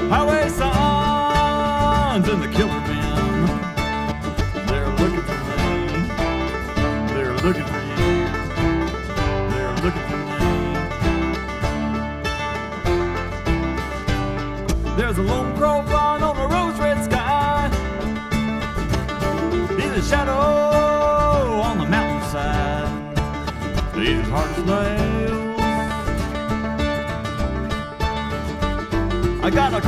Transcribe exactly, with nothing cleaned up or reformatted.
highway signs and the killer men. They're looking for me. They're looking for you. They're looking for me. There's a lone crow flying on a rose-red sky. He's a shadow on the mountainside. He's as hard as nails. I got a